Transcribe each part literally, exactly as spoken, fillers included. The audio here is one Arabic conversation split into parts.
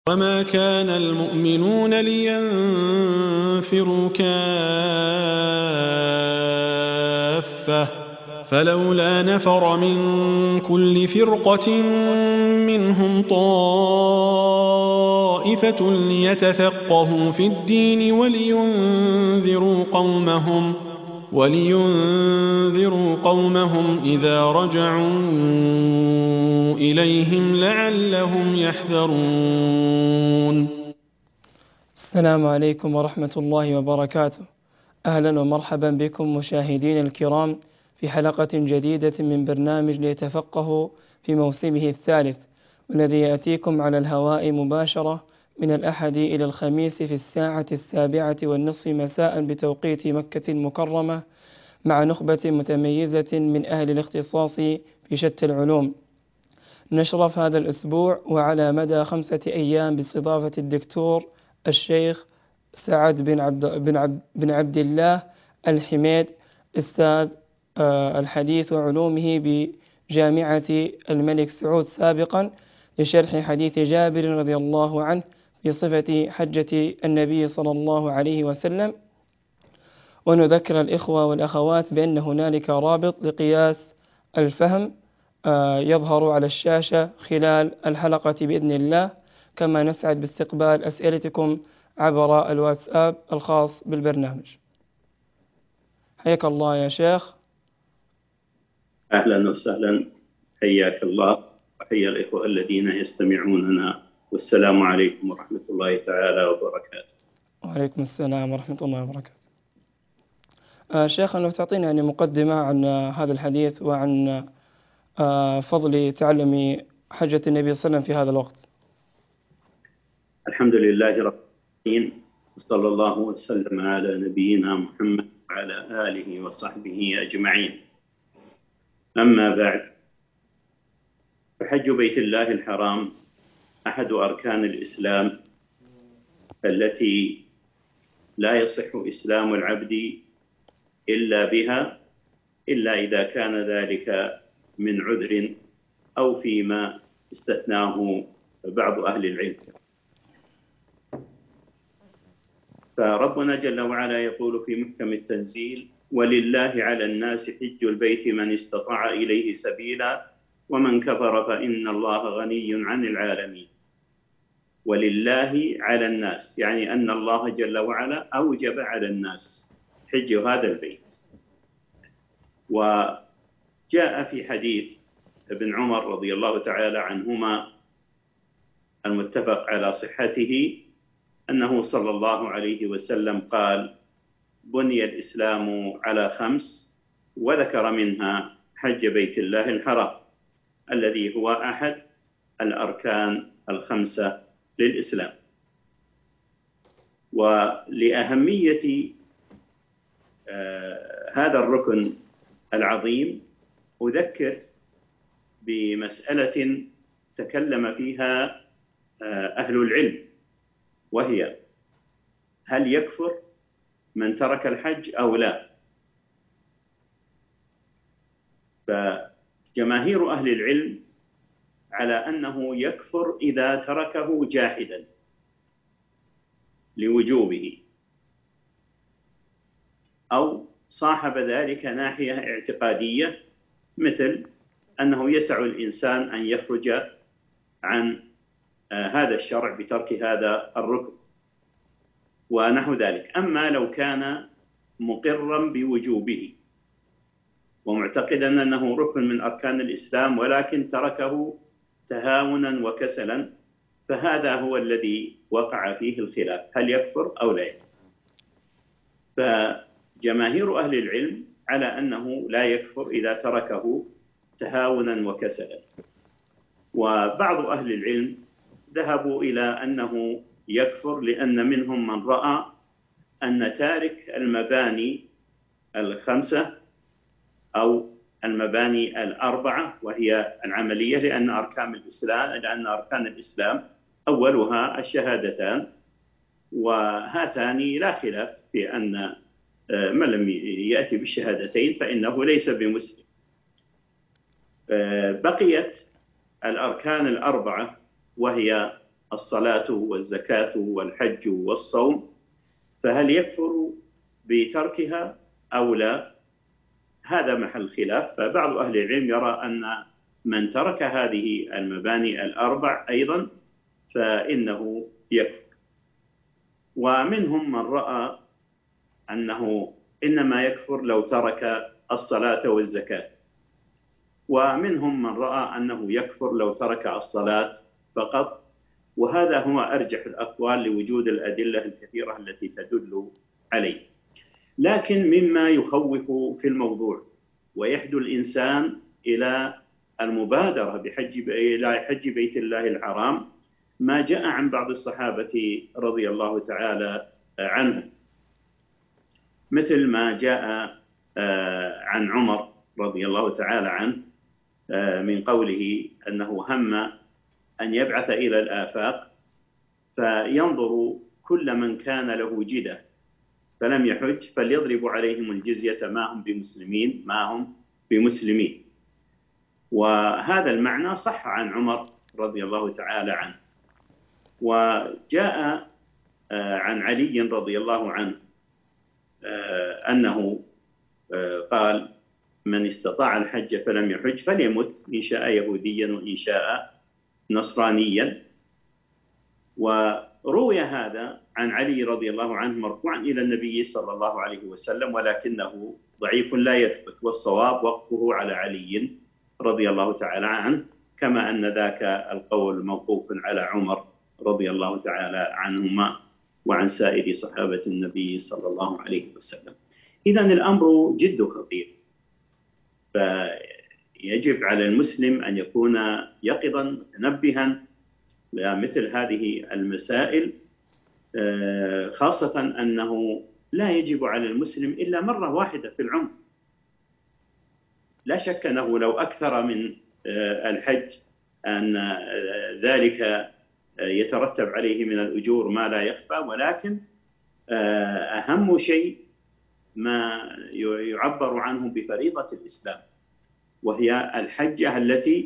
وما كان المؤمنون لينفروا كافة فلولا نفر من كل فرقة منهم طائفة ليتفقهوا في الدين ولينذروا قومهم ولينذروا قومهم إذا رجعوا إليهم لعلهم يحذرون. السلام عليكم ورحمة الله وبركاته. أهلا ومرحبا بكم مشاهدين الكرام في حلقة جديدة من برنامج ليتفقهوا في موسمه الثالث، والذي يأتيكم على الهواء مباشرة من الأحد إلى الخميس في الساعة السابعة والنصف مساء بتوقيت مكة المكرمة، مع نخبة متميزة من أهل الاختصاص في شتى العلوم. نشرف هذا الأسبوع وعلى مدى خمسة أيام باستضافة الدكتور الشيخ سعد بن عبد, بن عبد, بن عبد الله الحميد، أستاذ الحديث وعلومه بجامعة الملك سعود سابقا، لشرح حديث جابر رضي الله عنه في صفة حجة النبي صلى الله عليه وسلم. ونذكر الإخوة والأخوات بأن هنالك رابط لقياس الفهم يظهر على الشاشة خلال الحلقة بإذن الله، كما نسعد باستقبال أسئلتكم عبر الواتساب الخاص بالبرنامج. حياك الله يا شيخ. أهلا وسهلا، حياك الله وحيا الإخوة الذين يستمعوننا، والسلام عليكم ورحمة الله تعالى وبركاته. وعليكم السلام ورحمة الله وبركاته. آه شيخ، لو تعطينا يعني مقدمة عن هذا الحديث وعن آه فضل تعلم حجة النبي صلى الله عليه وسلم في هذا الوقت. الحمد لله رب العالمين، صلى الله وسلم على نبينا محمد وعلى آله وصحبه أجمعين. أما بعد، فحج بيت الله الحرام أحد أركان الإسلام التي لا يصح إسلام العبد إلا بها، إلا إذا كان ذلك من عذر أو فيما استثناه بعض أهل العلم. فربنا جل وعلا يقول في محكم التنزيل: ولله على الناس حج البيت من استطاع إليه سبيلا ومن كفر فإن الله غني عن العالمين. ولله على الناس يعني أن الله جل وعلا أوجب على الناس حج هذا البيت. وجاء في حديث ابن عمر رضي الله تعالى عنهما المتفق على صحته أنه صلى الله عليه وسلم قال: بني الإسلام على خمس، وذكر منها حج بيت الله الحرام الذي هو أحد الأركان الخمسة للإسلام. ولأهمية آه هذا الركن العظيم أذكر بمسألة تكلم فيها آه أهل العلم، وهي: هل يكفر من ترك الحج أو لا؟ فجماهير أهل العلم على أنه يكفر إذا تركه جاحدا لوجوبه، أو صاحب ذلك ناحية اعتقادية، مثل أنه يسع الإنسان أن يخرج عن آه هذا الشرع بترك هذا الركن ونحو ذلك. أما لو كان مقرا بوجوبه ومعتقدا أنه ركن من أركان الإسلام ولكن تركه تهاونا وكسلا، فهذا هو الذي وقع فيه الخلاف: هل يكفر أو لا يكفر؟ فجماهير أهل العلم على أنه لا يكفر إذا تركه تهاونا وكسلا. وبعض أهل العلم ذهبوا إلى أنه يكفر، لأن منهم من رأى أن تارك المباني الخمسة أو المباني الأربعة وهي العملية، لأن أركان الإسلام لأن أركان الإسلام أولها الشهادتان، وهاتان لا خلاف في أن من لم يأتي بالشهادتين فإنه ليس بمسلم. بقيت الأركان الأربعة وهي الصلاة والزكاة والحج والصوم، فهل يكفر بتركها أو لا؟ هذا محل خلاف. فبعض أهل العلم يرى أن من ترك هذه المباني الأربع أيضا فإنه يكفر، ومنهم من رأى أنه إنما يكفر لو ترك الصلاة والزكاة، ومنهم من رأى أنه يكفر لو ترك الصلاة فقط، وهذا هو أرجح الأقوال لوجود الأدلة الكثيرة التي تدل عليه. لكن مما يخوف في الموضوع ويحدو الإنسان إلى المبادرة بحج إلى حج بيت الله الحرام ما جاء عن بعض الصحابة رضي الله تعالى عنهم، مثل ما جاء عن عمر رضي الله تعالى عنه من قوله أنه هم أن يبعث إلى الآفاق فينظر كل من كان له جدة فلم يحج فليضرب عليهم الجزية ما هم بمسلمين ما هم بمسلمين. وهذا المعنى صح عن عمر رضي الله تعالى عنه. وجاء عن علي رضي الله عنه أنه قال: من استطاع الحج فلم يحج فليمت إن شاء يهوديا وإن شاء نصرانيا. وروي هذا عن علي رضي الله عنه مرفوعا إلى النبي صلى الله عليه وسلم، ولكنه ضعيف لا يثبت، والصواب وقفه على علي رضي الله تعالى عنه، كما أن ذاك القول موقوف على عمر رضي الله تعالى عنهما وعن سائر صحابة النبي صلى الله عليه وسلم. إذن الأمر جد خطير، فيجب على المسلم أن يكون يقظا متنبها لمثل هذه المسائل، خاصة أنه لا يجب على المسلم إلا مرة واحدة في العمر. لا شك أنه لو أكثر من الحج أن ذلك يترتب عليه من الأجور ما لا يخفى، ولكن أهم شيء ما يعبر عنه بفريضة الإسلام، وهي الحجة التي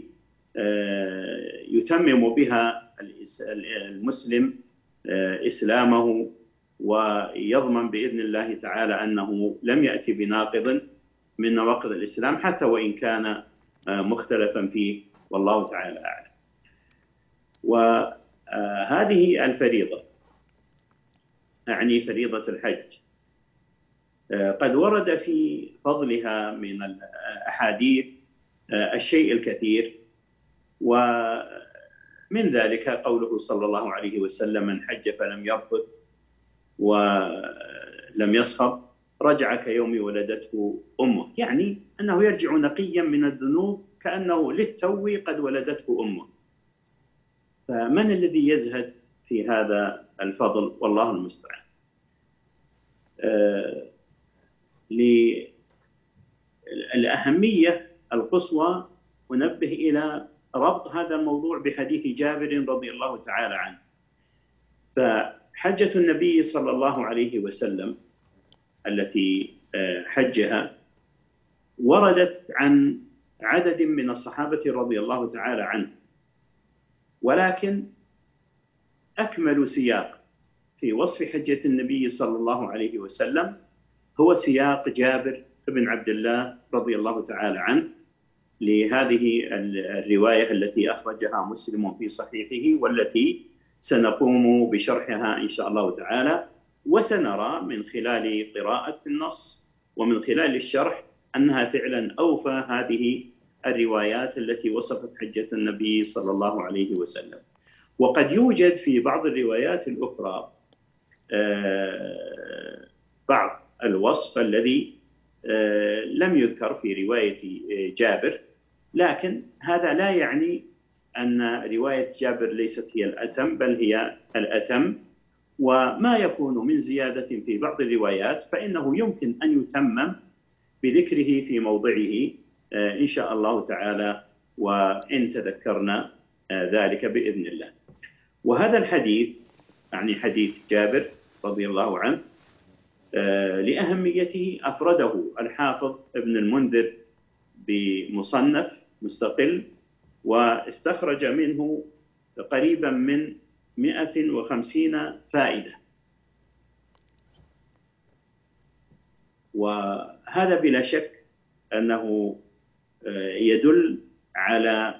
يتمم بها المسلم إسلامه ويضمن بإذن الله تعالى أنه لم يأتي بناقض من نواقض الإسلام حتى وإن كان مختلفا فيه، والله تعالى أعلم. وهذه الفريضة أعني فريضة الحج قد ورد في فضلها من الأحاديث الشيء الكثير، ومن ذلك قوله صلى الله عليه وسلم: من حج فلم يرفث ولم يصخب رجع كيوم ولدته أمه، يعني أنه يرجع نقيا من الذنوب كأنه للتو قد ولدته أمه. فمن الذي يزهد في هذا الفضل؟ والله المستعان. آه للأهمية القصوى أنبه إلى ربط هذا الموضوع بحديث جابر رضي الله تعالى عنه. فحجة النبي صلى الله عليه وسلم التي حجها وردت عن عدد من الصحابة رضي الله تعالى عنه، ولكن أكمل سياق في وصف حجة النبي صلى الله عليه وسلم هو سياق جابر بن عبد الله رضي الله تعالى عنه لهذه الرواية التي أخرجها مسلم في صحيحه، والتي سنقوم بشرحها إن شاء الله تعالى، وسنرى من خلال قراءة النص ومن خلال الشرح أنها فعلا أوفى هذه الروايات التي وصفت حجة النبي صلى الله عليه وسلم. وقد يوجد في بعض الروايات الأخرى بعض الوصف الذي لم يذكر في رواية جابر، لكن هذا لا يعني أن رواية جابر ليست هي الأتم، بل هي الأتم. وما يكون من زيادة في بعض الروايات فإنه يمكن أن يتمم بذكره في موضعه إن شاء الله تعالى، وإن تذكرنا ذلك بإذن الله. وهذا الحديث يعني حديث جابر رضي الله عنه لأهميته أفرده الحافظ ابن المنذر بمصنف مستقل، واستخرج منه قريبا من مئة وخمسين فائدة، وهذا بلا شك أنه يدل على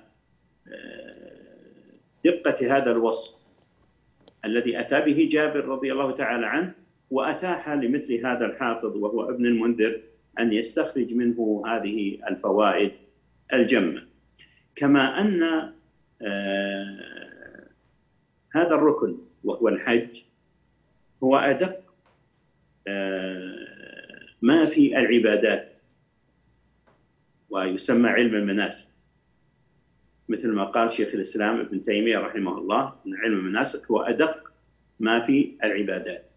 دقة هذا الوصف الذي أتى به جابر رضي الله تعالى عنه، وأتاح لمثل هذا الحافظ وهو ابن المنذر أن يستخرج منه هذه الفوائد الجمة. كما أن هذا الركن وهو الحج هو أدق ما في العبادات، ويسمى علم المناسك، مثل ما قال شيخ الإسلام ابن تيمية رحمه الله أن علم المناسك هو أدق ما في العبادات.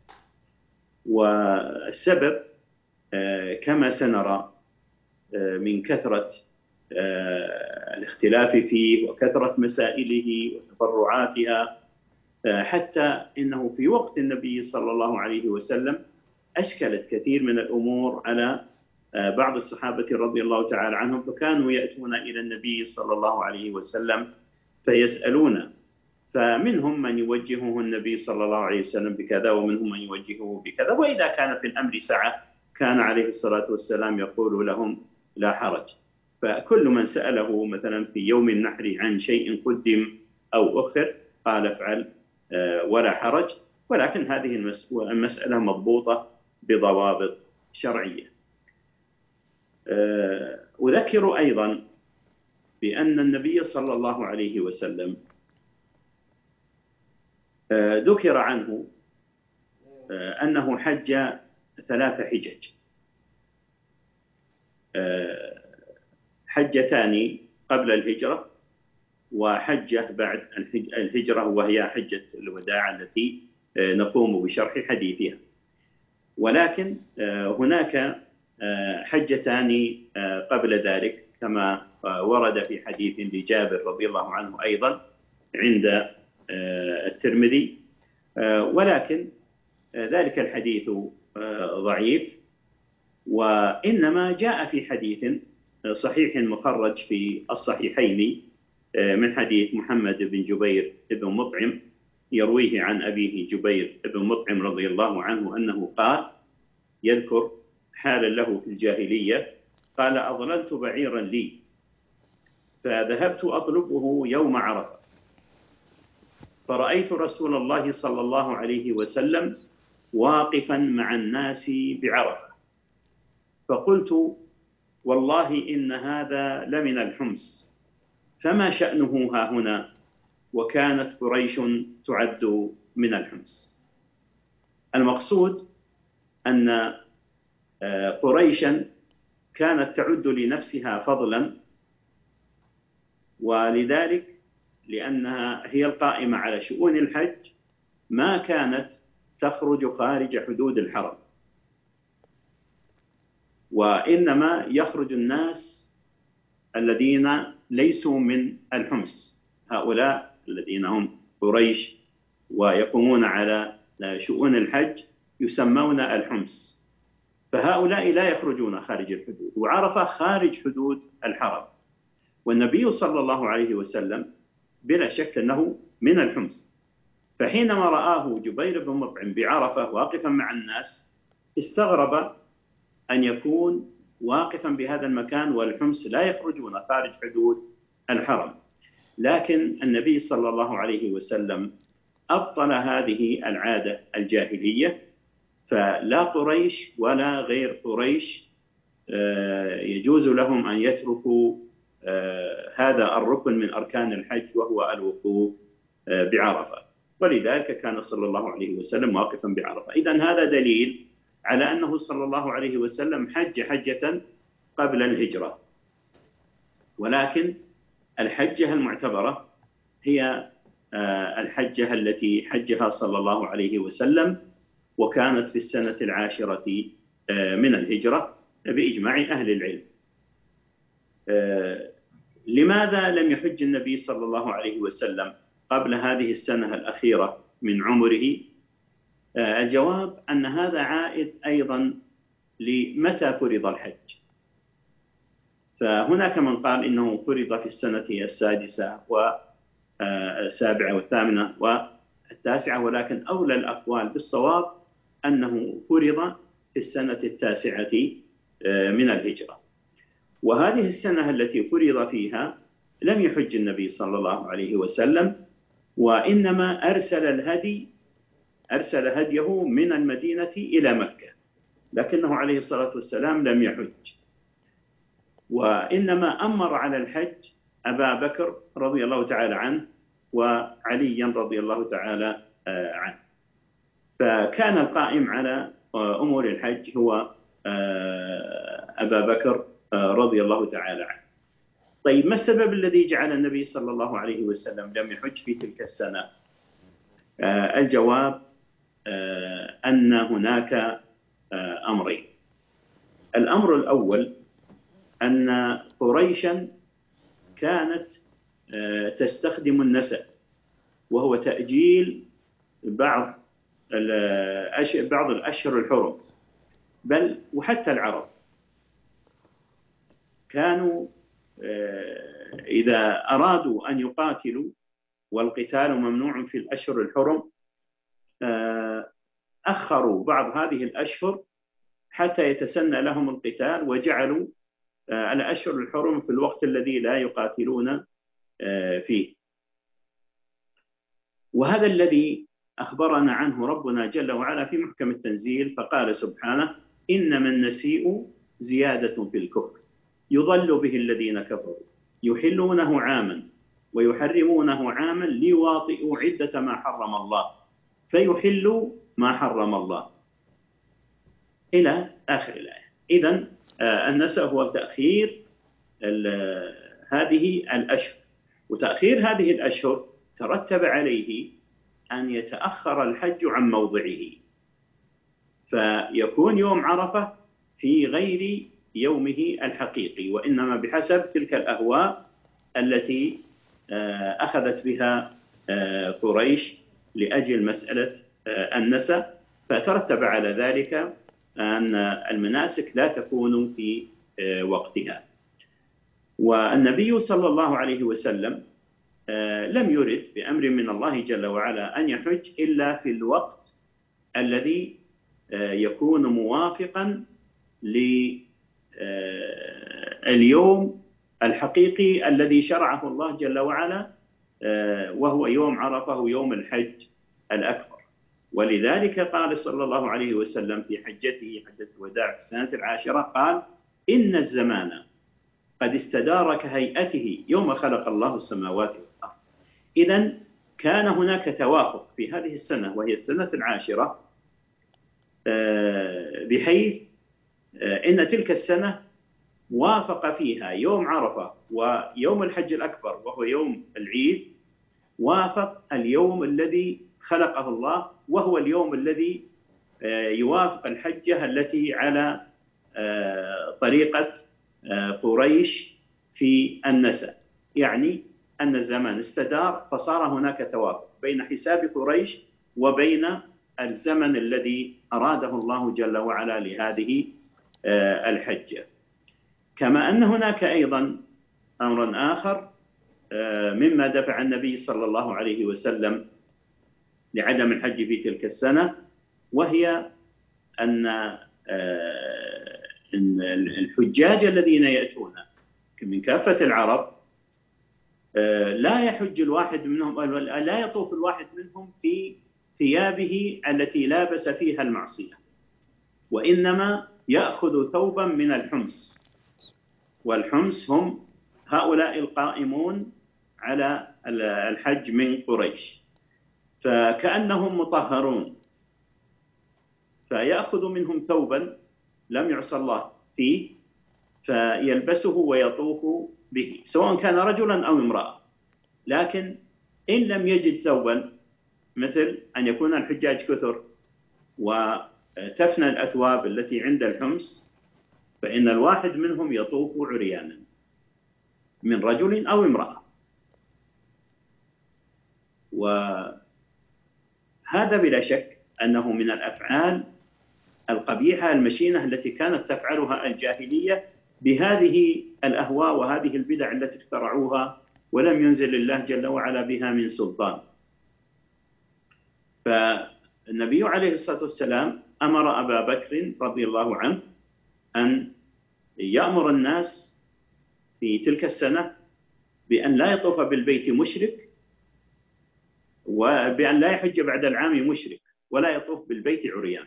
والسبب كما سنرى من كثرة الاختلاف فيه وكثرة مسائله وتفرعاتها، حتى إنه في وقت النبي صلى الله عليه وسلم أشكلت كثير من الأمور على بعض الصحابة رضي الله تعالى عنهم، فكانوا يأتون إلى النبي صلى الله عليه وسلم فيسألون، فمنهم من يوجهه النبي صلى الله عليه وسلم بكذا، ومنهم من يوجهه بكذا، وإذا كان في الأمر سعة كان عليه الصلاة والسلام يقول لهم لا حرج. فكل من سأله مثلا في يوم النحر عن شيء قدم أو أخر قال افعل ولا حرج، ولكن هذه المسألة مضبوطة بضوابط شرعية. أذكر أيضا بأن النبي صلى الله عليه وسلم ذكر عنه أنه حج ثلاث حجج، حجتان قبل الهجرة وحجة بعد الهجرة، وهي حجة الوداع التي نقوم بشرح حديثها. ولكن هناك حجتان قبل ذلك كما ورد في حديث لجابر رضي الله عنه أيضا عند الترمذي، ولكن ذلك الحديث ضعيف، وإنما جاء في حديث صحيح مخرج في الصحيحين من حديث محمد بن جبير بن مطعم يرويه عن أبيه جبير بن مطعم رضي الله عنه أنه قال، يذكر حالا له في الجاهلية، قال أضللت بعيرا لي فذهبت أطلبه يوم عرفة، فرأيت رسول الله صلى الله عليه وسلم واقفا مع الناس بعرفة، فقلت والله إن هذا لمن الحمص، فما شأنه ها هنا؟ وكانت قريش تعد من الحمص. المقصود أن قريشا كانت تعد لنفسها فضلا، ولذلك لأنها هي القائمة على شؤون الحج ما كانت تخرج خارج حدود الحرم، وإنما يخرج الناس الذين ليسوا من الحمص، هؤلاء الذين هم قريش ويقومون على شؤون الحج يسمون الحمص، فهؤلاء لا يخرجون خارج الحدود، وعرفة خارج حدود الحرم، والنبي صلى الله عليه وسلم بلا شك أنه من الحمص. فحينما رآه جبير بن مطعم بعرفة واقفا مع الناس استغرب أن يكون واقفا بهذا المكان والحمص لا يخرجون خارج حدود الحرم، لكن النبي صلى الله عليه وسلم أبطل هذه العادة الجاهلية، فلا قريش ولا غير قريش يجوز لهم أن يتركوا هذا الركن من أركان الحج وهو الوقوف بعرفة، ولذلك كان صلى الله عليه وسلم واقفا بعرفة. إذن هذا دليل على أنه صلى الله عليه وسلم حج حجة قبل الهجرة، ولكن الحجة المعتبرة هي الحجة التي حجها صلى الله عليه وسلم، وكانت في السنة العاشرة من الهجرة بإجماع أهل العلم. لماذا لم يحج النبي صلى الله عليه وسلم قبل هذه السنة الأخيرة من عمره؟ الجواب أن هذا عائد أيضا لمتى فرض الحج، فهناك من قال إنه فرض في السنة السادسة والسابعة والثامنة، التاسعة، ولكن أولى الأقوال بالصواب أنه فرض في السنة التاسعة من الهجرة. وهذه السنة التي فرض فيها لم يحج النبي صلى الله عليه وسلم، وإنما أرسل الهدي أرسل هديه من المدينة إلى مكة، لكنه عليه الصلاة والسلام لم يحج، وإنما أمر على الحج أبا بكر رضي الله تعالى عنه وعليا رضي الله تعالى عنه. فكان القائم على أمور الحج هو أبا بكر رضي الله تعالى عنه. طيب، ما السبب الذي جعل النبي صلى الله عليه وسلم لم يحج في تلك السنة؟ الجواب أن هناك أمرين. الأمر الأول أن قريشا كانت تستخدم النسأ، وهو تأجيل بعض بعض الأشهر الحرم، بل وحتى العرب كانوا إذا أرادوا أن يقاتلوا والقتال ممنوع في الأشهر الحرم أخروا بعض هذه الأشهر حتى يتسنى لهم القتال، وجعلوا الأشهر الحرم في الوقت الذي لا يقاتلون فيه. وهذا الذي أخبرنا عنه ربنا جل وعلا في محكم التنزيل، فقال سبحانه: إنما النسيء زيادة في الكفر يضل به الذين كفروا يحلونه عاما ويحرمونه عاما ليواطئوا عدة ما حرم الله فيحلوا ما حرم الله، إلى آخر الآية. إذن النسأ هو تأخير هذه الأشهر، وتأخير هذه الأشهر ترتب عليه أن يتأخر الحج عن موضعه، فيكون يوم عرفة في غير يومه الحقيقي، وإنما بحسب تلك الأهواء التي أخذت بها قريش لأجل مسألة النسأ، فترتب على ذلك أن المناسك لا تكون في وقتها. والنبي صلى الله عليه وسلم لم يرد بأمر من الله جل وعلا أن يحج إلا في الوقت الذي يكون موافقا لليوم الحقيقي الذي شرعه الله جل وعلا، وهو يوم عرفة ويوم الحج الأكبر. ولذلك قال صلى الله عليه وسلم في حجته حجة الوداع في السنة العاشرة، قال: إن الزمان قد استدار كهيئته يوم خلق الله السماوات والأرض. إذن كان هناك توافق في هذه السنة وهي السنة العاشرة، بحيث إن تلك السنة وافق فيها يوم عرفة ويوم الحج الأكبر وهو يوم العيد، وافق اليوم الذي خلقه الله، وهو اليوم الذي يوافق الحجة التي على طريقة قريش في النسأ، يعني أن الزمان استدار فصار هناك توافق بين حساب قريش وبين الزمن الذي أراده الله جل وعلا لهذه الحجة. كما أن هناك أيضا أمر آخر مما دفع النبي صلى الله عليه وسلم لعدم الحج في تلك السنة، وهي أن الحجاج الذين يأتون من كافة العرب لا يحج الواحد منهم، لا يطوف الواحد منهم في ثيابه التي لابس فيها المعصية، وإنما يأخذ ثوبا من الحمص، والحمص هم هؤلاء القائمون على الحج من قريش، فكأنهم مطهرون، فيأخذ منهم ثوبا لم يعصى الله فيه فيلبسه ويطوف به، سواء كان رجلا أو امرأة. لكن إن لم يجد ثوبا، مثل أن يكون الحجاج كثر وتفنى الأثواب التي عند الحمص، فإن الواحد منهم يطوف عريانا من رجل أو امرأة. وهذا بلا شك أنه من الأفعال القبيحة المشينة التي كانت تفعلها الجاهلية بهذه الأهواء وهذه البدع التي اخترعوها ولم ينزل الله جل وعلا بها من سلطان. فالنبي عليه الصلاة والسلام أمر أبا بكر رضي الله عنه أن يأمر الناس في تلك السنة بأن لا يطوف بالبيت مشرك، وبأن لا يحج بعد العام مشرك، ولا يطوف بالبيت عريان.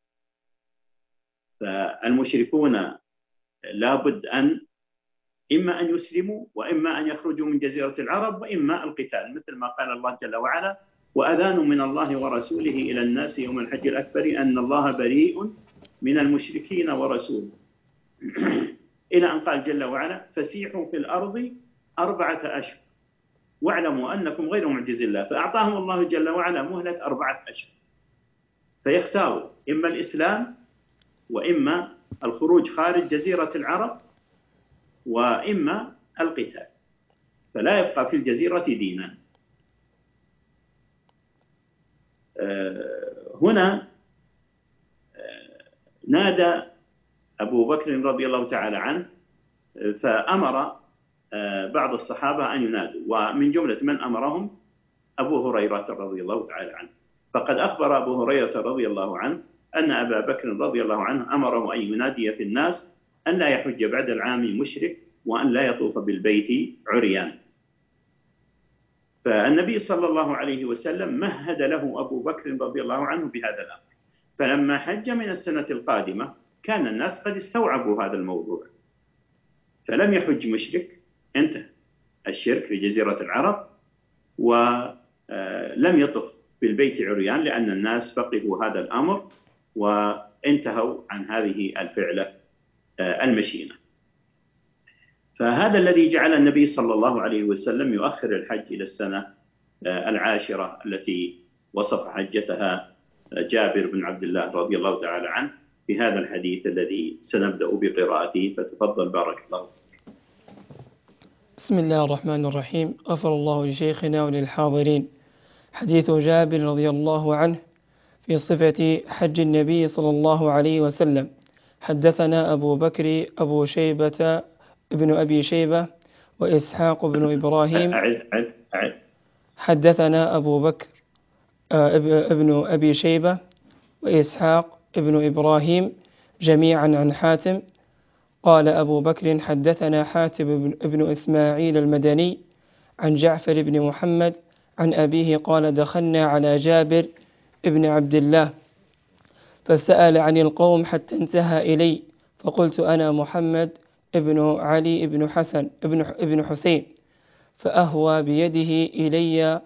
فالمشركون لابد أن إما أن يسلموا، وإما أن يخرجوا من جزيرة العرب، وإما القتال، مثل ما قال الله جل وعلا: وأذان من الله ورسوله إلى الناس يوم الحج الأكبر أن الله بريء من المشركين ورسوله، إلى أن قال جل وعلا: فسيحوا في الأرض أربعة أشهر واعلموا أنكم غير معجز الله. فأعطاهم الله جل وعلا مهلة أربعة أشهر، فيختاروا إما الإسلام، وإما الخروج خارج جزيرة العرب، وإما القتال، فلا يبقى في الجزيرة دينا. هنا نادى أبو بكر رضي الله تعالى عنه، فأمر بعض الصحابة أن ينادوا، ومن جملة من أمرهم أبو هريرة رضي الله تعالى عنه. فقد أخبر أبو هريرة رضي الله عنه أن أبا بكر رضي الله عنه أمره أن ينادي في الناس أن لا يحج بعد العام مشرك، وأن لا يطوف بالبيت عريان. فالنبي صلى الله عليه وسلم مهد له أبو بكر رضي الله عنه بهذا الأمر. فلما حج من السنة القادمة كان الناس قد استوعبوا هذا الموضوع، فلم يحج مشرك، انتهى الشرك في جزيرة العرب، ولم يطف بالبيت عريان، لأن الناس فقهوا هذا الأمر وانتهوا عن هذه الفعلة المشينة. فهذا الذي جعل النبي صلى الله عليه وسلم يؤخر الحج إلى السنة العاشرة التي وصف حجتها جابر بن عبد الله رضي الله تعالى عنه في هذا الحديث الذي سنبدأ بقراءته، فتفضل بارك الله. بسم الله الرحمن الرحيم. غفر الله لشيخنا وللحاضرين. حديث جابر رضي الله عنه في صفة حج النبي صلى الله عليه وسلم. حدثنا أبو بكر أبو شيبة ابن أبي شيبة وإسحاق بن إبراهيم. أعد أعد أعد. حدثنا أبو بكر ابن أبي شيبة وإسحاق ابن إبراهيم جميعا عن حاتم. قال أبو بكر: حدثنا حاتم ابن إسماعيل المدني عن جعفر بن محمد عن أبيه قال: دخلنا على جابر ابن عبد الله فسأل عن القوم حتى انتهى إلي، فقلت: أنا محمد ابن علي ابن حسن ابن ابن حسين. فأهوى بيده إلي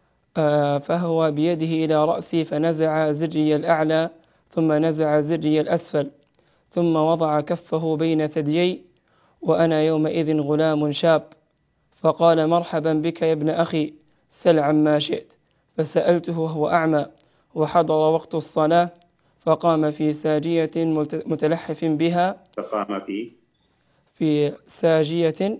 فهو بيده إلى رأسي فنزع زري الأعلى ثم نزع زري الأسفل ثم وضع كفه بين ثديي وأنا يومئذ غلام شاب، فقال: مرحبا بك يا ابن أخي، سل عما شئت. فسألته وهو أعمى وحضر وقت الصلاة، فقام في ساجية متلحف بها فقام في في ساجية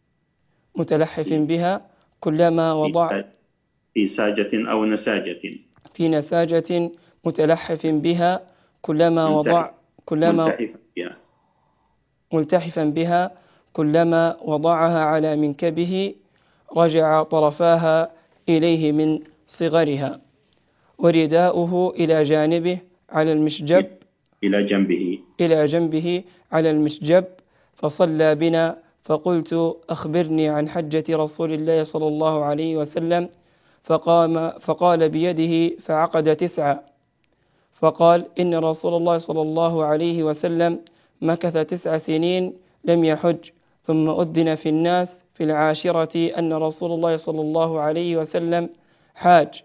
متلحف بها كلما وضع في ساجة أو نساجة في نساجة متلحف بها كلما وضع كلما ملتحفا بها ملتحفا بها كلما وضعها على منكبه رجع طرفاها إليه من صغرها، ورداؤه إلى جانبه على المشجب إلى جنبه إلى جنبه على المشجب. فصلى بنا، فقلت: أخبرني عن حجة رسول الله صلى الله عليه وسلم. فقام فقال بيده فعقد تسعة، فقال: إن رسول الله صلى الله عليه وسلم مكث تسع سنين لم يحج، ثم أذن في الناس في العاشرة أن رسول الله صلى الله عليه وسلم حاج.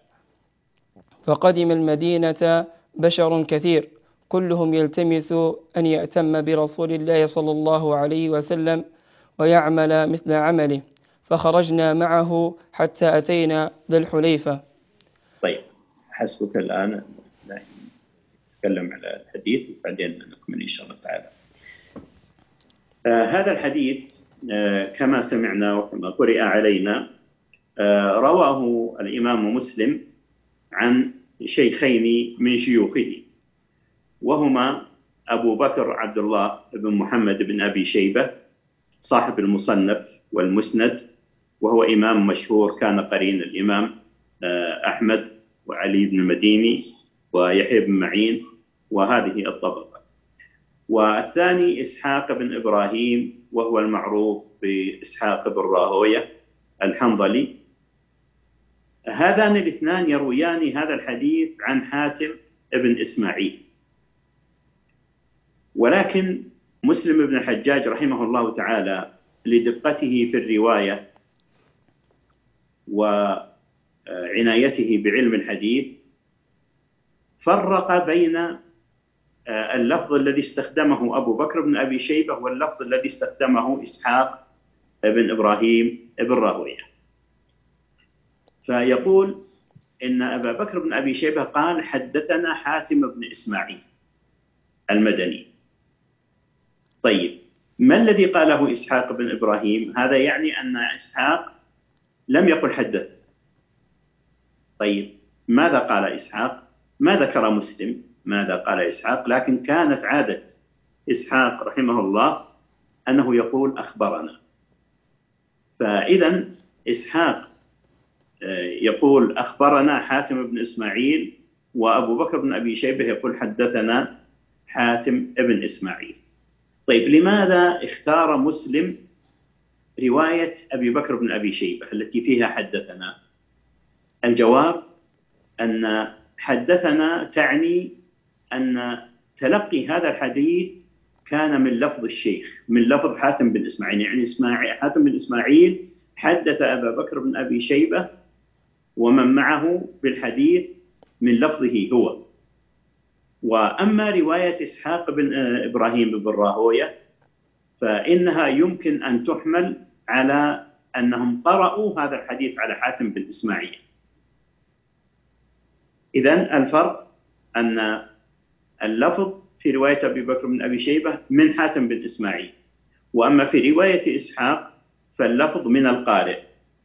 فقدم المدينة بشر كثير كلهم يلتمس أن يأتم برسول الله صلى الله عليه وسلم ويعمل مثل عمله، فخرجنا معه حتى أتينا ذا الحليفة. طيب، حسبك الآن نتكلم على الحديث وبعدين نكمل إن شاء الله تعالى. آه هذا الحديث آه كما سمعنا وكما قرئ علينا آه رواه الإمام مسلم عن شيخين من شيوخه، وهما أبو بكر عبد الله بن محمد بن أبي شيبة صاحب المصنف والمسند، وهو إمام مشهور كان قرين الإمام أحمد وعلي بن المديني ويحيى بن معين، وهذه الطبقة. والثاني إسحاق بن إبراهيم، وهو المعروف بإسحاق بن راهوية الحنظلي. هذان الاثنان يرويان هذا الحديث عن حاتم بن إسماعيل، ولكن مسلم بن الحجاج رحمه الله تعالى لدقته في الرواية وعنايته بعلم الحديث فرق بين اللفظ الذي استخدمه أبو بكر بن أبي شيبة واللفظ الذي استخدمه إسحاق بن إبراهيم بن راهوية. فيقول إن أبا بكر بن أبي شيبة قال حدثنا حاتم بن إسماعيل المدني. طيب، ما الذي قاله إسحاق بن إبراهيم؟ هذا يعني أن إسحاق لم يقل حدث. طيب، ماذا قال إسحاق؟ ما ذكر مسلم ماذا قال إسحاق، لكن كانت عادة إسحاق رحمه الله أنه يقول أخبرنا. فإذا إسحاق يقول أخبرنا حاتم بن إسماعيل، وأبو بكر بن أبي شيبة يقول حدثنا حاتم بن إسماعيل. طيب، لماذا اختار مسلم رواية أبي بكر بن أبي شيبة التي فيها حدثنا؟ الجواب أن حدثنا تعني أن تلقي هذا الحديث كان من لفظ الشيخ، من لفظ حاتم بن إسماعيل. يعني إسماعيل حاتم بن إسماعيل حدث أبا بكر بن أبي شيبة ومن معه بالحديث من لفظه هو. وأما رواية إسحاق بن إبراهيم بن راهوية فإنها يمكن أن تحمل على أنهم قرأوا هذا الحديث على حاتم بن إسماعيل. إذن الفرق أن اللفظ في رواية أبي بكر بن أبي شيبة من حاتم بن إسماعيل، وأما في رواية إسحاق فاللفظ من القارئ،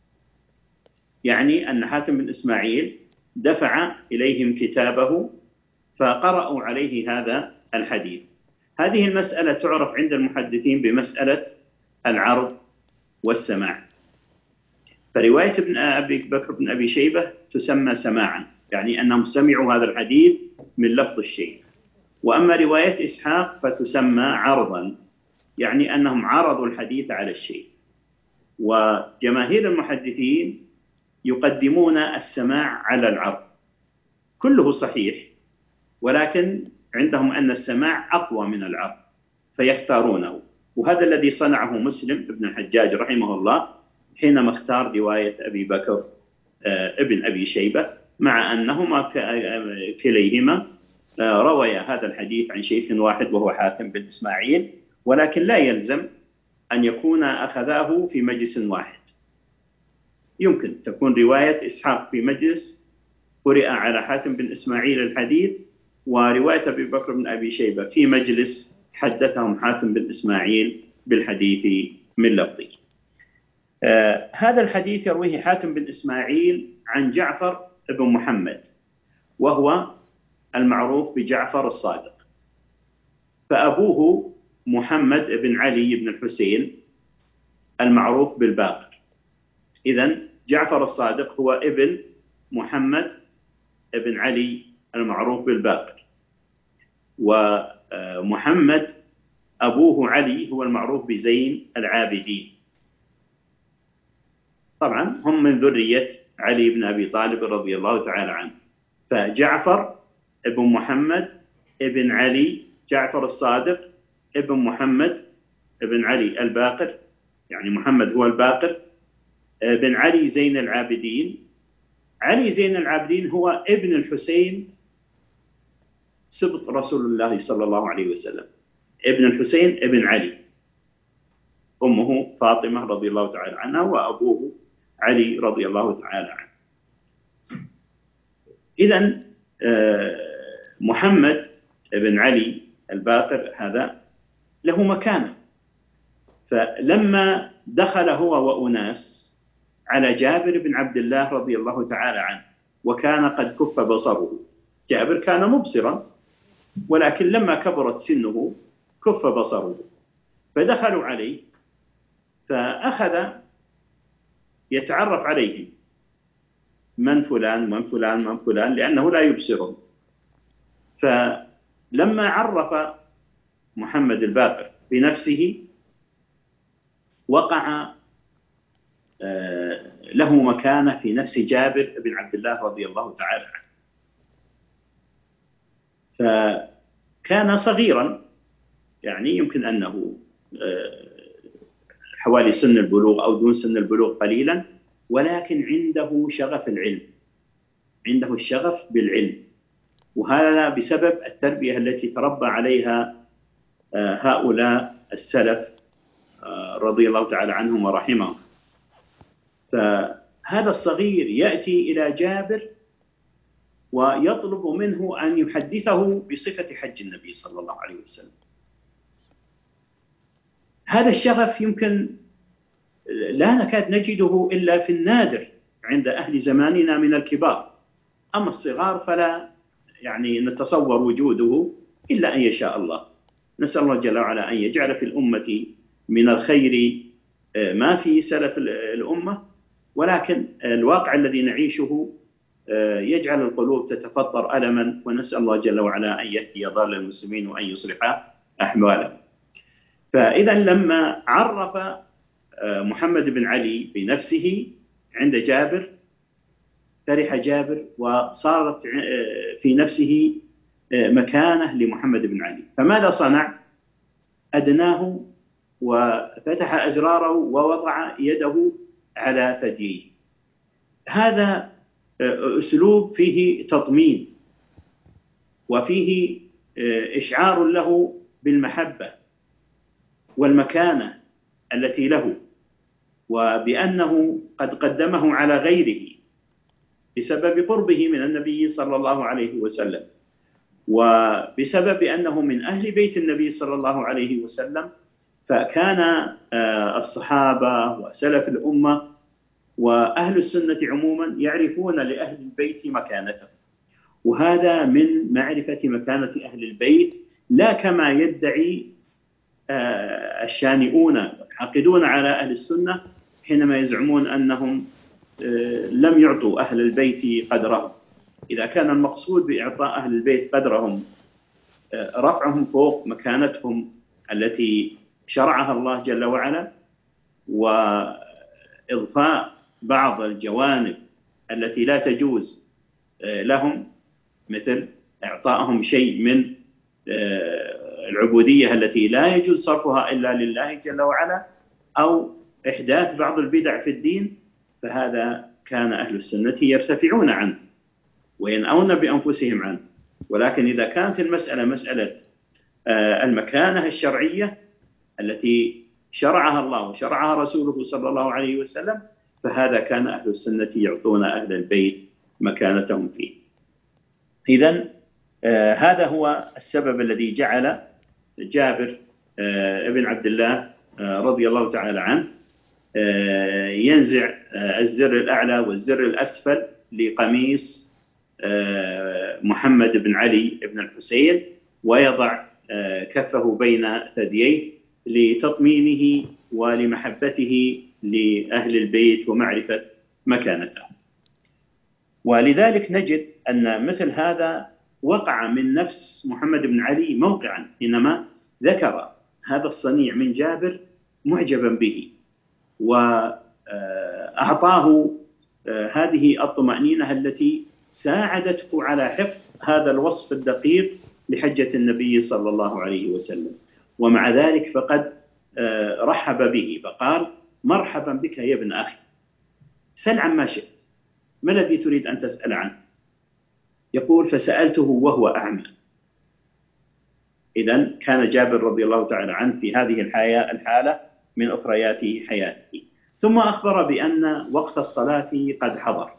يعني أن حاتم بن إسماعيل دفع إليهم كتابه فقرأوا عليه هذا الحديث. هذه المسألة تعرف عند المحدثين بمسألة العرض والسماع. فرواية ابن أبي بكر بن أبي شيبة تسمى سماعا، يعني أنهم سمعوا هذا الحديث من لفظ الشيخ. وأما رواية إسحاق فتسمى عرضا، يعني أنهم عرضوا الحديث على الشيخ. وجماهير المحدثين يقدمون السماع على العرض، كله صحيح، ولكن عندهم أن السماع أقوى من العرض فيختارونه. وهذا الذي صنعه مسلم بن الحجاج رحمه الله حينما اختار رواية أبي بكر ابن أبي شيبة، مع أنهما كليهما رويا هذا الحديث عن شيخ واحد وهو حاتم بن إسماعيل، ولكن لا يلزم أن يكون أخذاه في مجلس واحد. يمكن تكون رواية إسحاق في مجلس قرئ على حاتم بن إسماعيل الحديث، ورواية أبي بكر بن أبي شيبة في مجلس حدثهم حاتم بن إسماعيل بالحديث من لفظه. آه هذا الحديث يرويه حاتم بن إسماعيل عن جعفر بن محمد، وهو المعروف بجعفر الصادق. فأبوه محمد بن علي بن الحسين المعروف بالباقر. إذن جعفر الصادق هو ابن محمد بن علي المعروف بالباقر، ومحمد أبوه علي هو المعروف بزين العابدين. طبعا هم من ذرية علي بن أبي طالب رضي الله تعالى عنه. فجعفر ابن محمد ابن علي، جعفر الصادق ابن محمد ابن علي الباقر، يعني محمد هو الباقر، ابن علي زين العابدين. علي زين العابدين هو ابن الحسين سبط رسول الله صلى الله عليه وسلم، ابن الحسين ابن علي، أمه فاطمة رضي الله تعالى عنها، وأبوه علي رضي الله تعالى عنه. إذن محمد ابن علي الباقر هذا له مكانة. فلما دخل هو وأناس على جابر بن عبد الله رضي الله تعالى عنه، وكان قد كف بصره، جابر كان مبصرا ولكن لما كبرت سنه كف بصره، فدخلوا عليه فأخذ يتعرف عليهم من فلان من فلان من فلان لأنه لا يبصرهم. فلما عرف محمد الباقر بنفسه وقع له مكانة في نفس جابر بن عبد الله رضي الله تعالى عنه. فكان صغيرا، يعني يمكن أنه حوالي سن البلوغ أو دون سن البلوغ قليلا، ولكن عنده شغف العلم، عنده الشغف بالعلم، وهذا بسبب التربية التي تربى عليها هؤلاء السلف رضي الله تعالى عنهم ورحمهم. فهذا الصغير يأتي إلى جابر ويطلب منه أن يحدثه بصفة حج النبي صلى الله عليه وسلم. هذا الشغف يمكن لا نكاد نجده إلا في النادر عند أهل زماننا من الكبار، أما الصغار فلا يعني نتصور وجوده إلا أن يشاء الله. نسأل الله جل وعلا أن يجعل في الأمة من الخير ما في سلف الأمة، ولكن الواقع الذي نعيشه يجعل القلوب تتفطر ألما، ونسأل الله جل وعلا أن يهدي ضال المسلمين وأن يصلح أحوالهم. فإذا لما عرف محمد بن علي بنفسه عند جابر فرح جابر، وصارت في نفسه مكانة لمحمد بن علي. فماذا صنع؟ أدناه وفتح أزراره ووضع يده على ثدييه. هذا أسلوب فيه تطمين وفيه إشعار له بالمحبة والمكانة التي له، وبأنه قد قدمه على غيره بسبب قربه من النبي صلى الله عليه وسلم، وبسبب أنه من أهل بيت النبي صلى الله عليه وسلم. فكان الصحابة وسلف الأمة وأهل السنة عموما يعرفون لأهل البيت مكانته، وهذا من معرفة مكانة أهل البيت، لا كما يدعي الشانئون والحاقدون على أهل السنة حينما يزعمون أنهم لم يعطوا أهل البيت قدرهم. إذا كان المقصود بإعطاء أهل البيت قدرهم رفعهم فوق مكانتهم التي شرعها الله جل وعلا، وإضفاء بعض الجوانب التي لا تجوز لهم، مثل إعطائهم شيء من العبودية التي لا يجوز صرفها إلا لله جل وعلا، أو إحداث بعض البدع في الدين، فهذا كان أهل السنة يرتفعون عنه وينأون بأنفسهم عنه. ولكن إذا كانت المسألة مسألة المكانة الشرعية التي شرعها الله وشرعها رسوله صلى الله عليه وسلم، فهذا كان أهل السنة يعطون أهل البيت مكانتهم فيه. إذن آه هذا هو السبب الذي جعل جابر آه ابن عبد الله آه رضي الله تعالى عنه آه ينزع آه الزر الأعلى والزر الأسفل لقميص آه محمد بن علي بن الحسين، ويضع آه كفه بين ثدييه لتطمينه ولمحبته لأهل البيت ومعرفة مكانته. ولذلك نجد أن مثل هذا وقع من نفس محمد بن علي موقعا حينما ذكر هذا الصنيع من جابر معجبا به، وأعطاه هذه الطمأنينة التي ساعدته على حفظ هذا الوصف الدقيق لحجة النبي صلى الله عليه وسلم. ومع ذلك فقد رحب به فقال: مرحبا بك يا ابن أخي، سل عما شئت، ما الذي تريد أن تسأل عنه؟ يقول: فسألته وهو أعمى. إذن كان جابر رضي الله تعالى عنه في هذه الحالة من أخريات حياته. ثم أخبر بأن وقت الصلاة قد حضر،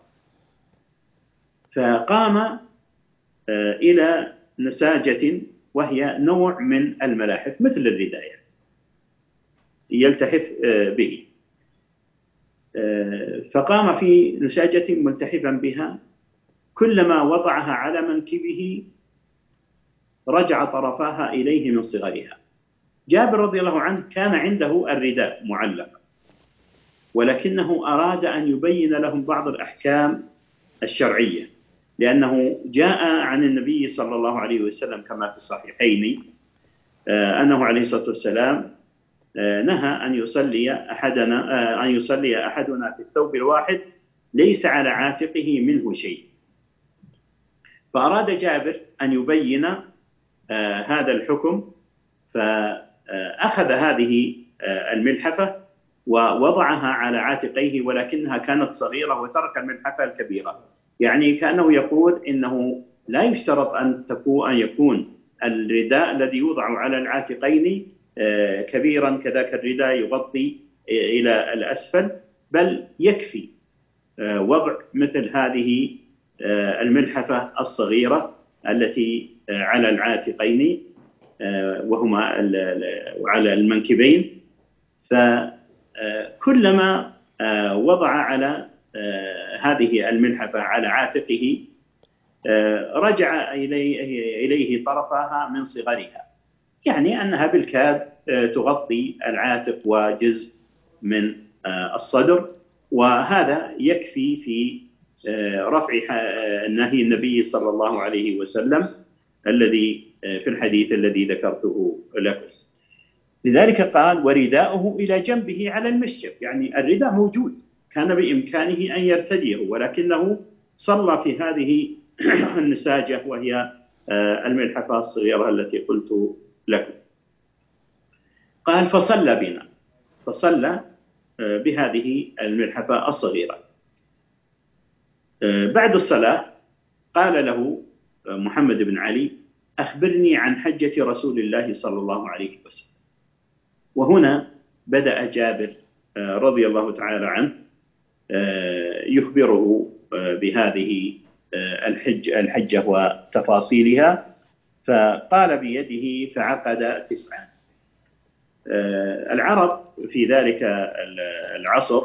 فقام إلى نساجة وهي نوع من الملاحف مثل الرداء يلتحف به، فقام في نساجة ملتحفا بها، كلما وضعها على منكبه رجع طرفاها إليه من صغرها. جابر رضي الله عنه كان عنده الرداء معلق، ولكنه أراد أن يبين لهم بعض الأحكام الشرعية، لأنه جاء عن النبي صلى الله عليه وسلم كما في الصحيحين أنه عليه الصلاة والسلام نهى أن يصلي أحدنا أن يصلي أحدنا في الثوب الواحد ليس على عاتقه منه شيء. فأراد جابر أن يبين هذا الحكم، فأخذ هذه الملحفة ووضعها على عاتقيه، ولكنها كانت صغيرة، وترك الملحفة الكبيرة. يعني كأنه يقول إنه لا يشترط أن تكون أن يكون الرداء الذي يوضع على العاتقين كبيرا كذاك الرداء يغطي إلى الأسفل، بل يكفي وضع مثل هذه الملحفة الصغيرة التي على العاتقين وهما على المنكبين. فكلما وضع على هذه الملحفة على عاتقه رجع إليه, إليه طرفها من صغرها، يعني أنها بالكاد تغطي العاتق وجزء من الصدر، وهذا يكفي في رفع نهي النبي صلى الله عليه وسلم الذي في الحديث الذي ذكرته لكم. لذلك قال ورداؤه إلى جنبه على المشجب، يعني الرداء موجود كان بإمكانه أن يرتديه، ولكنه صلى في هذه النساجة وهي الملحفة الصغيرة التي قلت لكم. قال فصلى بنا، فصلى بهذه الملحفة الصغيرة. بعد الصلاة قال له محمد بن علي أخبرني عن حجة رسول الله صلى الله عليه وسلم. وهنا بدأ جابر رضي الله تعالى عنه يخبره بهذه الحجة, الحجة وتفاصيلها، فقال بيده فعقد تسعا. العرب في ذلك العصر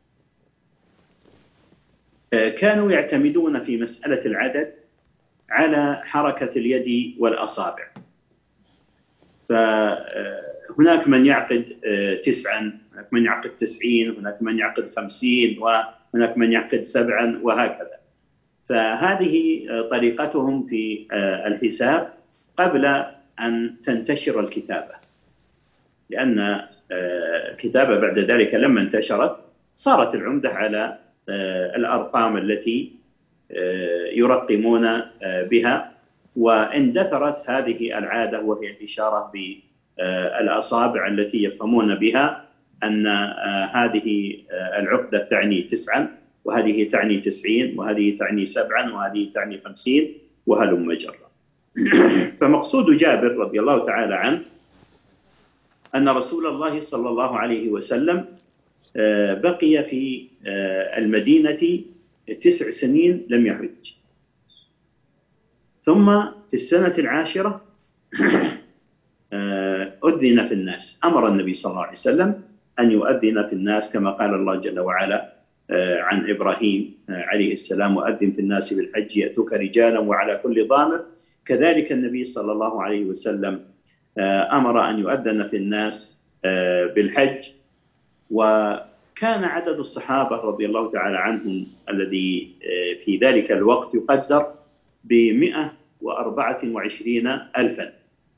كانوا يعتمدون في مسألة العدد على حركة اليد والأصابع، فهناك من يعقد تسعا، هناك من يعقد تسعين، هناك من يعقد خمسين، وهناك من يعقد سبعا، وهكذا. فهذه طريقتهم في الحساب قبل أن تنتشر الكتابة، لأن الكتابة بعد ذلك لما انتشرت صارت العمدة على الأرقام التي يرقمون بها، واندثرت هذه العادة وهي الإشارة بالأصابع التي يفهمون بها أن هذه العقدة تعني تسعا، وهذه تعني تسعين، وهذه تعني سبعا، وهذه تعني خمسين، وهلم جرا. فمقصود جابر رضي الله تعالى عنه أن رسول الله صلى الله عليه وسلم بقي في المدينة تسع سنين لم يحج، ثم في السنة العاشرة أذن في الناس. أمر النبي صلى الله عليه وسلم أن يؤذن في الناس كما قال الله جل وعلا عن إبراهيم عليه السلام وأذن في الناس بالحج يأتوك رجالا وعلى كل ضامر. كذلك النبي صلى الله عليه وسلم أمر أن يؤذن في الناس بالحج. وكان عدد الصحابة رضي الله تعالى عنهم الذي في ذلك الوقت يقدر بمئة وأربعة وعشرين ألفا،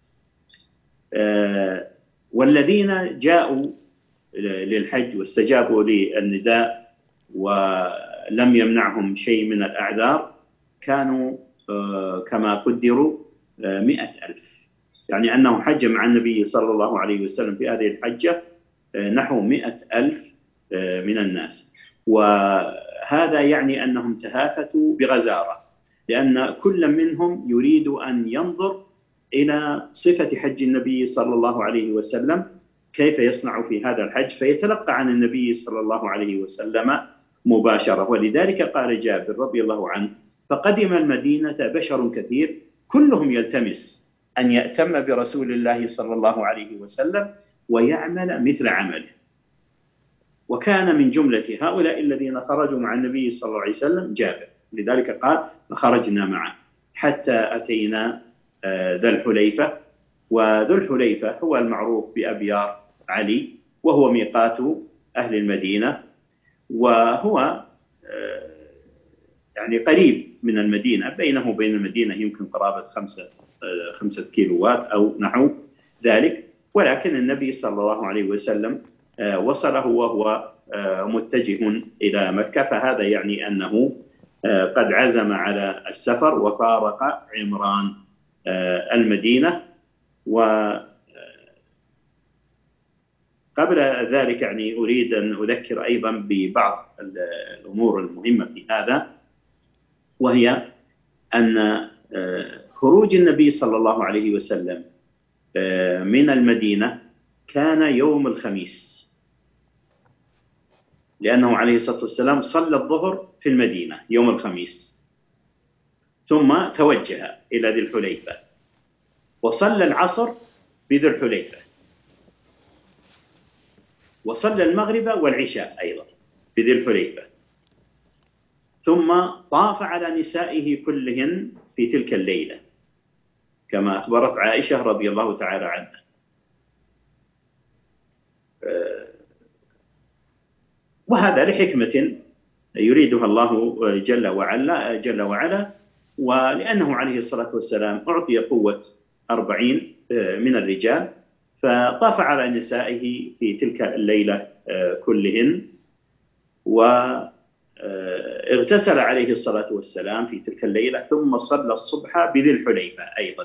والذين جاءوا للحج واستجابوا للنداء ولم يمنعهم شيء من الأعذار كانوا كما قدروا مئة ألف، يعني أنه حج مع النبي صلى الله عليه وسلم في هذه الحجة نحو مئة ألف من الناس. وهذا يعني أنهم تهافتوا بغزارة، لأن كل منهم يريد أن ينظر إلى صفة حج النبي صلى الله عليه وسلم كيف يصنع في هذا الحج، فيتلقى عن النبي صلى الله عليه وسلم مباشرة. ولذلك قال جابر رضي الله عنه فقدم المدينة بشر كثير كلهم يلتمس أن يأتم برسول الله صلى الله عليه وسلم ويعمل مثل عمله. وكان من جملة هؤلاء الذين خرجوا مع النبي صلى الله عليه وسلم جابر، لذلك قال فخرجنا معه حتى أتينا ذا الحليفة. وذو الحليفة هو المعروف بأبيار علي، وهو ميقات أهل المدينة، وهو يعني قريب من المدينة، بينه وبين المدينة يمكن قرابة خمسة خمسة كيلوات أو نحو ذلك، ولكن النبي صلى الله عليه وسلم وصله وهو متجه إلى مكة، فهذا يعني أنه قد عزم على السفر وفارق عمران المدينة. وقبل ذلك يعني أريد أن أذكر أيضا ببعض الأمور المهمة في هذا، وهي أن خروج النبي صلى الله عليه وسلم من المدينة كان يوم الخميس، لأنه عليه الصلاة والسلام صلى الظهر في المدينة يوم الخميس، ثم توجه إلى ذي الحليفة وصلى العصر بذي الحليفة، وصلى المغرب والعشاء أيضا بذي الحليفة، ثم طاف على نسائه كلهن في تلك الليلة كما أخبرت عائشة رضي الله تعالى عنها. وهذا لحكمة يريدها الله جل وعلا جل وعلا ولأنه عليه الصلاة والسلام أعطي قوة أربعين من الرجال، فطاف على نسائه في تلك الليلة كلهن، واغتسل عليه الصلاة والسلام في تلك الليلة، ثم صلى الصبح بذي الحليفة أيضا.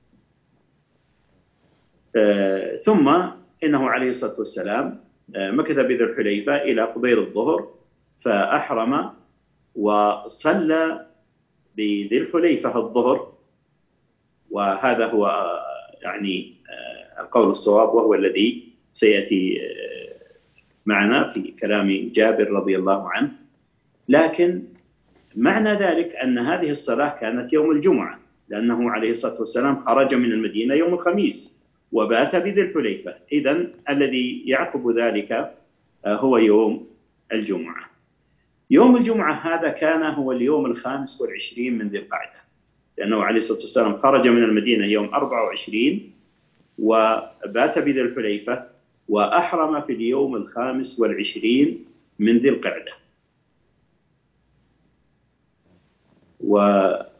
ثم إنه عليه الصلاة والسلام مكث بذي الحليفة إلى قبيل الظهر، فأحرم وصلى بذي الحليفة الظهر، وهذا هو يعني القول الصواب، وهو الذي سيأتي معنا في كلام جابر رضي الله عنه. لكن معنى ذلك أن هذه الصلاة كانت يوم الجمعة، لأنه عليه الصلاة والسلام خرج من المدينة يوم الخميس وبات بذي الحليفة، إذن الذي يعقب ذلك هو يوم الجمعة. يوم الجمعة هذا كان هو اليوم الخامس والعشرين من ذي القعدة، لأنه عليه الصلاة والسلام خرج من المدينة يوم أربعة وعشرين وبات بذي الحليفة، وأحرم في اليوم الخامس والعشرين من ذي القعدة. وهذا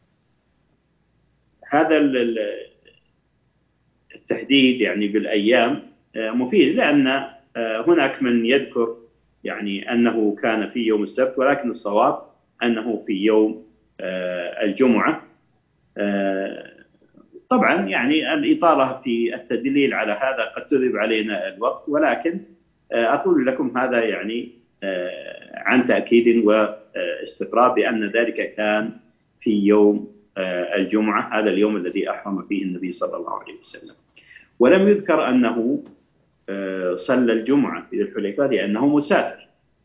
التحديد يعني بالأيام مفيد، لأن هناك من يذكر يعني أنه كان في يوم السبت، ولكن الصواب أنه في يوم الجمعة. طبعا يعني الإطالة في التدليل على هذا قد تذهب علينا الوقت، ولكن أقول لكم هذا يعني عن تأكيد واستقراء بأن ذلك كان في يوم الجمعة، هذا اليوم الذي أحرم فيه النبي صلى الله عليه وسلم. ولم يذكر أنه صلى الجمعة في ذي الحليفة لأنه مسافر،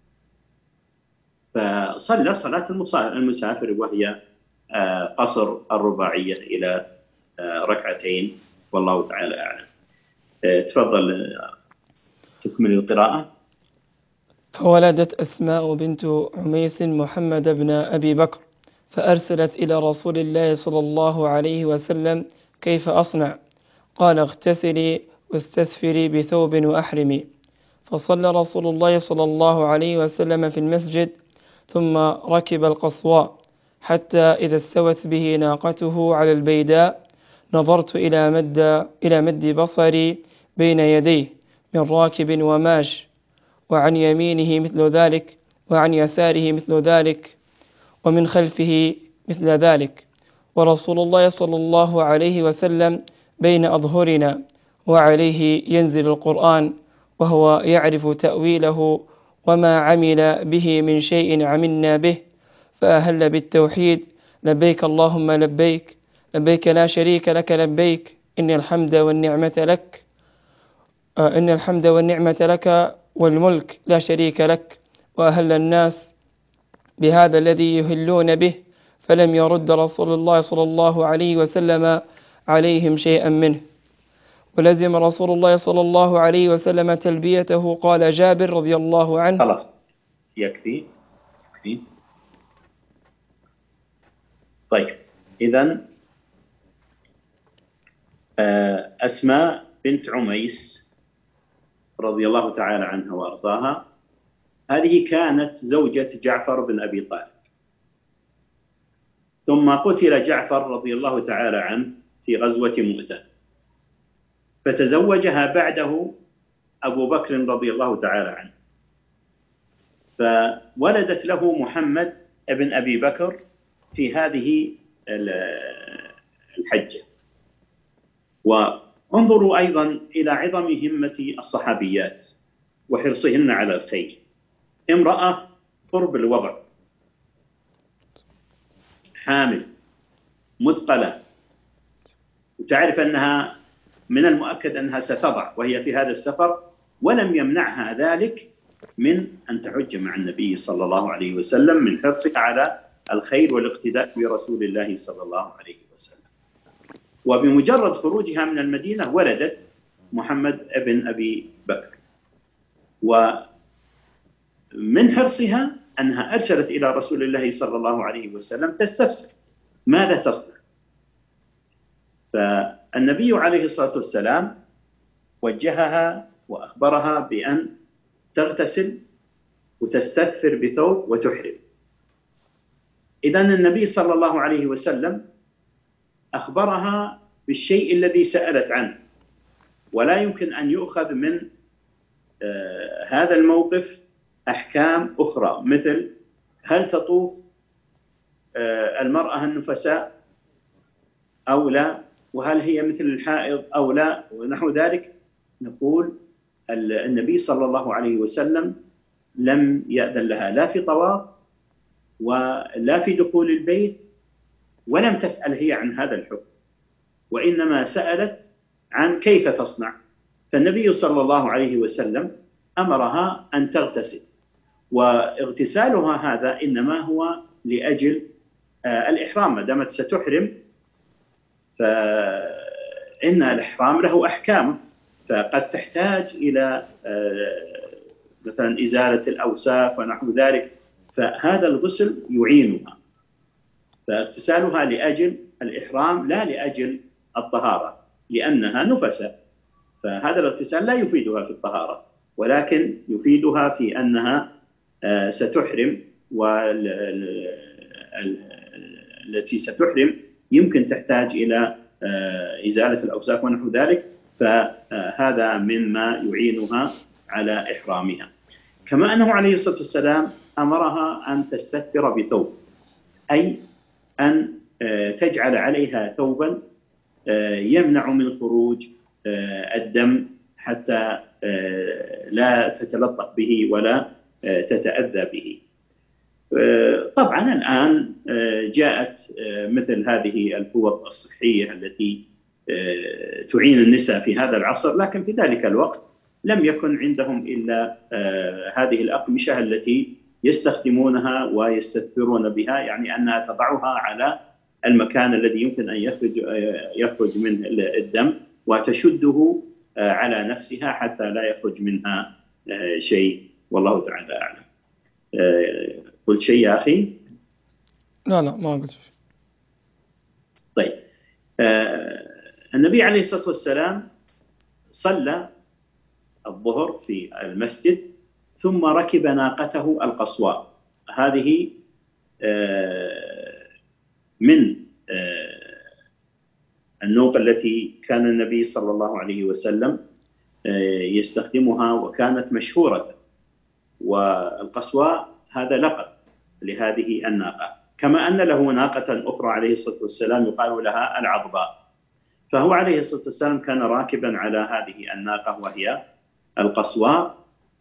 فصلى صلاة المسافر وهي قصر الرباعية إلى ركعتين، والله تعالى أعلم. تفضل تكمل القراءة. فولدت أسماء بنت عميس محمد بن أبي بكر، فأرسلت إلى رسول الله صلى الله عليه وسلم: كيف أصنع؟ قال: اغتسلي واستثفري بثوب وأحرمي. فصلى رسول الله صلى الله عليه وسلم في المسجد، ثم ركب القصواء حتى إذا استوت به ناقته على البيداء نظرت إلى مد إلى مد بصري بين يديه من راكب وماش، وعن يمينه مثل ذلك، وعن يساره مثل ذلك، ومن خلفه مثل ذلك، ورسول الله صلى الله عليه وسلم بين أظهرنا، وعليه ينزل القرآن، وهو يعرف تأويله، وما عمل به من شيء عملنا به، فأهل بالتوحيد: لبيك اللهم لبيك، لبيك لا شريك لك لبيك، إن الحمد والنعمة لك آه إن الحمد والنعمة لك والملك لا شريك لك. وأهل الناس بهذا الذي يهلون به، فلم يرد رسول الله صلى الله عليه وسلم عليهم شيئا منه. ولزم رسول الله صلى الله عليه وسلم تلبيته. قال جابر رضي الله عنه: خلاص يكفي يكفي. طيب، إذن أسماء بنت عميس رضي الله تعالى عنها وأرضاها، هذه كانت زوجة جعفر بن أبي طالب، ثم قتل جعفر رضي الله تعالى عنه في غزوة مؤتة، فتزوجها بعده أبو بكر رضي الله تعالى عنه، فولدت له محمد ابن أبي بكر في هذه الحجة. وانظروا أيضا إلى عظم همة الصحابيات وحرصهن على الخير. امرأة قرب الوضع، حامل مثقلة، وتعرف أنها من المؤكد أنها ستضع وهي في هذا السفر، ولم يمنعها ذلك من أن تحج مع النبي صلى الله عليه وسلم من حرصها على الخير والاقتداء برسول الله صلى الله عليه وسلم. وبمجرد خروجها من المدينة ولدت محمد ابن أبي بكر، ومن حرصها أنها أرسلت إلى رسول الله صلى الله عليه وسلم تستفسر ماذا تصنع. فالنبي عليه الصلاة والسلام وجهها وأخبرها بأن تغتسل وتستثفر بثوب وتحرم. إذن النبي صلى الله عليه وسلم أخبرها بالشيء الذي سألت عنه، ولا يمكن أن يؤخذ من آه هذا الموقف أحكام أخرى، مثل هل تطوف آه المرأة النفساء أو لا، وهل هي مثل الحائض أو لا، ونحو ذلك. نقول النبي صلى الله عليه وسلم لم يأذن لها لا في طواف ولا في دخول البيت، ولم تسأل هي عن هذا الحكم، وإنما سألت عن كيف تصنع. فالنبي صلى الله عليه وسلم أمرها أن تغتسل، واغتسالها هذا إنما هو لأجل الإحرام، ما دامت ستحرم فإن الإحرام له أحكام، فقد تحتاج إلى مثلا إزالة الأوساخ ونحو ذلك، فهذا الغسل يعينها. فاغتسالها لأجل الإحرام لا لأجل الطهارة، لأنها نفسة، فهذا الاغتسال لا يفيدها في الطهارة، ولكن يفيدها في أنها ستحرم، والتي ستحرم يمكن تحتاج إلى إزالة الأوساخ ونحو ذلك، فهذا مما يعينها على إحرامها. كما أنه عليه الصلاة والسلام أمرها أن تستثفر بثوب، أي أن تجعل عليها ثوبا يمنع من خروج الدم حتى لا تتلطخ به ولا تتأذى به. طبعا الآن جاءت مثل هذه الفوط الصحية التي تعين النساء في هذا العصر، لكن في ذلك الوقت لم يكن عندهم إلا هذه الأقمشة التي يستخدمونها ويستثفرون بها، يعني أنها تضعها على المكان الذي يمكن أن يخرج يخرج منه الدم، وتشده على نفسها حتى لا يخرج منها شيء، والله تعالى أعلم. قلت شيء يا أخي؟ لا لا ما قلت شيء. طيب، النبي عليه الصلاة والسلام صلى الظهر في المسجد، ثم ركب ناقته القصواء. هذه من النوق التي كان النبي صلى الله عليه وسلم يستخدمها وكانت مشهورة، والقصواء هذا لقب لهذه الناقة، كما أن له ناقة أخرى عليه الصلاة والسلام يقال لها العضباء. فهو عليه الصلاة والسلام كان راكبا على هذه الناقة وهي القصواء،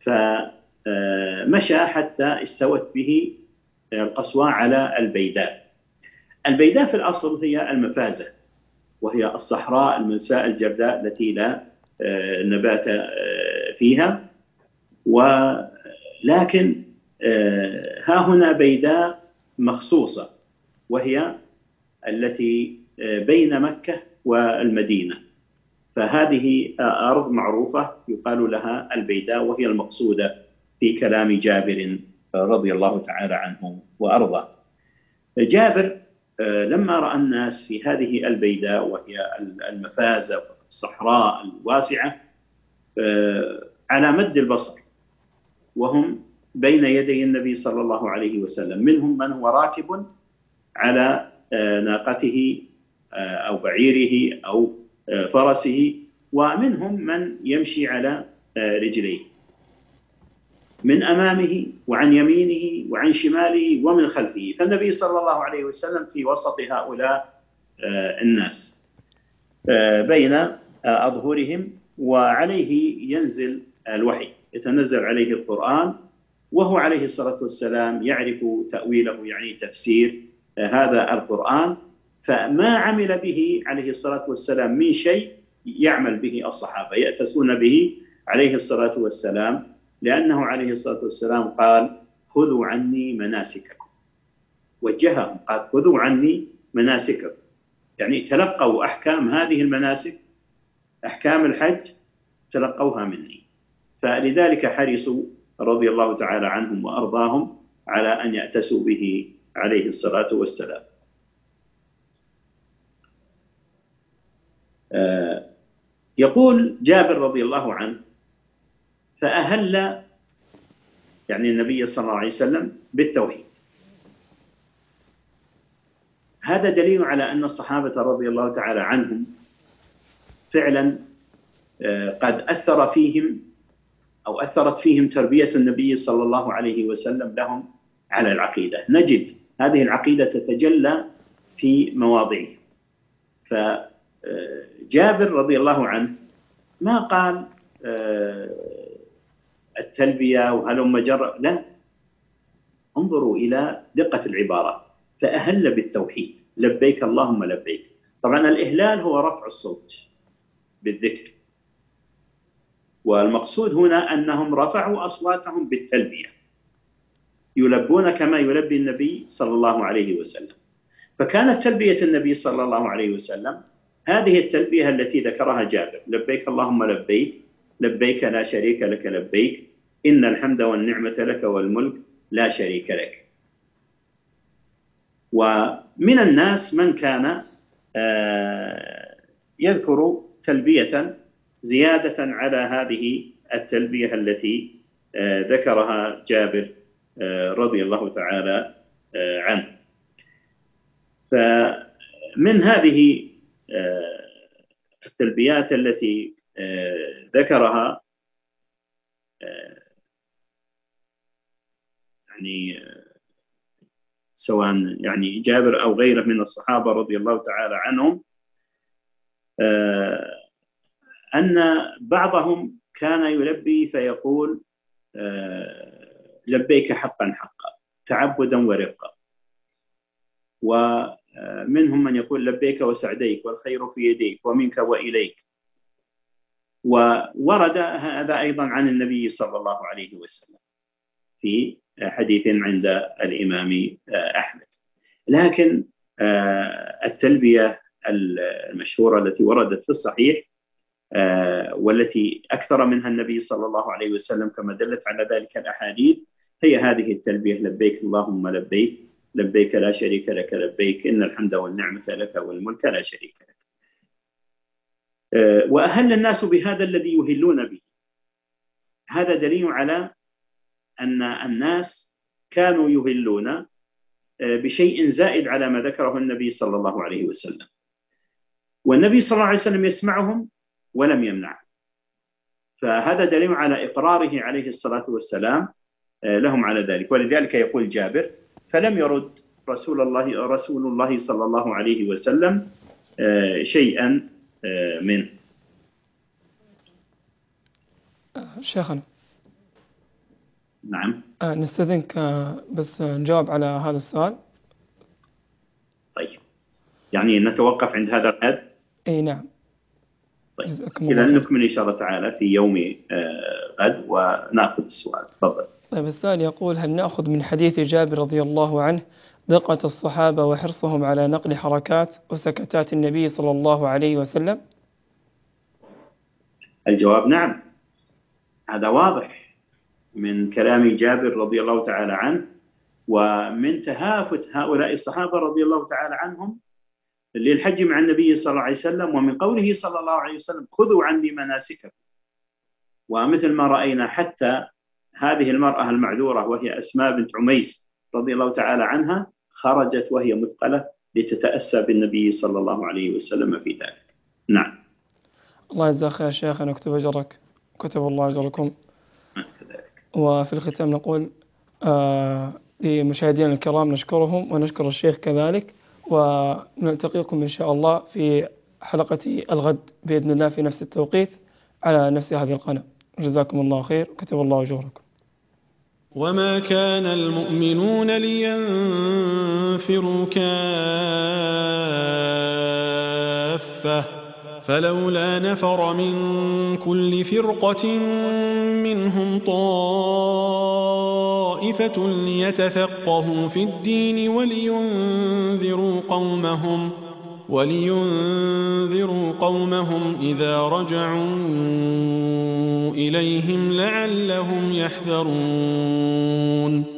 فمشى حتى استوت به القصواء على البيداء. البيداء في الأصل هي المفازة، وهي الصحراء الملساء الجرداء التي لا نبات فيها، ولكن ها هنا بيداء مخصوصة، وهي التي بين مكة والمدينة، فهذه أرض معروفة يقال لها البيداء، وهي المقصودة في كلام جابر رضي الله تعالى عنه وأرضاه. جابر لما رأى الناس في هذه البيداء وهي المفازة الصحراء الواسعة على مد البصر، وهم بين يدي النبي صلى الله عليه وسلم، منهم من هو راكب على ناقته أو بعيره أو فرسه، ومنهم من يمشي على رجليه من أمامه وعن يمينه وعن شماله ومن خلفه. فالنبي صلى الله عليه وسلم في وسط هؤلاء الناس بين أظهرهم، وعليه ينزل الوحي، يتنزل عليه القرآن، وهو عليه الصلاة والسلام يعرف تأويله، يعني تفسير هذا القرآن. فما عمل به عليه الصلاة والسلام من شيء يعمل به الصحابة، يأتسون به عليه الصلاة والسلام، لأنه عليه الصلاة والسلام قال: خذوا عني مناسككم، وجههم قال: خذوا عني مناسككم، يعني تلقوا أحكام هذه المناسك، أحكام الحج تلقوها مني. فلذلك حرصوا رضي الله تعالى عنهم وأرضاهم على أن يأتسوا به عليه الصلاة والسلام. يقول جابر رضي الله عنه: فأهل يعني النبي صلى الله عليه وسلم بالتوحيد. هذا دليل على أن الصحابة رضي الله تعالى عنهم فعلا قد أثر فيهم أو أثرت فيهم تربية النبي صلى الله عليه وسلم لهم على العقيدة. نجد هذه العقيدة تتجلى في مواضعه. فجابر رضي الله عنه ما قال التلبية وهلم جر، لا، انظروا إلى دقة العبارة: فأهل بالتوحيد، لبيك اللهم لبيك. طبعا الإهلال هو رفع الصوت بالذكر، والمقصود هنا أنهم رفعوا أصواتهم بالتلبية، يلبون كما يلبي النبي صلى الله عليه وسلم. فكانت تلبية النبي صلى الله عليه وسلم هذه التلبية التي ذكرها جابر: لبيك اللهم لبيك، لبيك لا شريك لك لبيك، إن الحمد والنعمة لك والملك لا شريك لك. ومن الناس من كان يذكر تلبية زيادة على هذه التلبية التي ذكرها جابر رضي الله تعالى عنه. فمن هذه التلبيات التي ذكرها يعني سواء يعني جابر أو غيره من الصحابة رضي الله تعالى عنهم، أن بعضهم كان يلبي فيقول: لبيك حقا حقا، تعبدا ورقا. ومنهم من يقول: لبيك وسعديك، والخير في يديك، ومنك وإليك. وورد هذا أيضا عن النبي صلى الله عليه وسلم في حديث عند الإمام أحمد. لكن التلبية المشهورة التي وردت في الصحيح والتي أكثر منها النبي صلى الله عليه وسلم كما دلت على ذلك الأحاديث هي هذه التلبية: لبيك اللهم لبيك، لبيك لا شريك لك لبيك، إن الحمد والنعمة لك والملك لا شريك لك. وأهل الناس بهذا الذي يهلون به. هذا دليل على أن الناس كانوا يهلون بشيء زائد على ما ذكره النبي صلى الله عليه وسلم، والنبي صلى الله عليه وسلم يسمعهم ولم يمنع. فهذا دليل على إقراره عليه الصلاة والسلام لهم على ذلك. ولذلك يقول جابر: فلم يرد رسول الله رسول الله صلى الله عليه وسلم شيئا منه. شيخنا، نعم. نستأذنك بس نجاوب على هذا السؤال. طيب، يعني نتوقف عند هذا الحد؟ اي نعم. طيب، إذا نكمل إن شاء الله تعالى في يوم غد ونأخذ السؤال. تفضل. طيب، السؤال يقول: هل نأخذ من حديث جابر رضي الله عنه دقة الصحابة وحرصهم على نقل حركات وسكتات النبي صلى الله عليه وسلم؟ الجواب نعم، هذا واضح من كلام جابر رضي الله تعالى عنه، ومن تهافت هؤلاء الصحابة رضي الله تعالى عنهم للحج مع النبي صلى الله عليه وسلم، ومن قوله صلى الله عليه وسلم: خذوا عني مناسككم. ومثل ما رأينا حتى هذه المرأة المعذورة وهي أسماء بنت عميس رضي الله تعالى عنها خرجت وهي مثقلة لتتأسى بالنبي صلى الله عليه وسلم في ذلك. نعم. الله يجزاك خير شيخنا ويكتب أجرك، كتب الله أجركم. كذلك. وفي الختام نقول آه لمشاهدينا الكرام نشكرهم ونشكر الشيخ كذلك، ونلتقيكم إن شاء الله في حلقة الغد بإذن الله في نفس التوقيت على نفس هذه القناة. جزاكم الله خير وكتب الله أجوركم. وما كان المؤمنون لينفروا كافة فلولا نفر من كل فرقة منهم طائفة ليتفقهوا في الدين ولينذروا قومهم ولينذروا قومهم إذا رجعوا إليهم لعلهم يحذرون.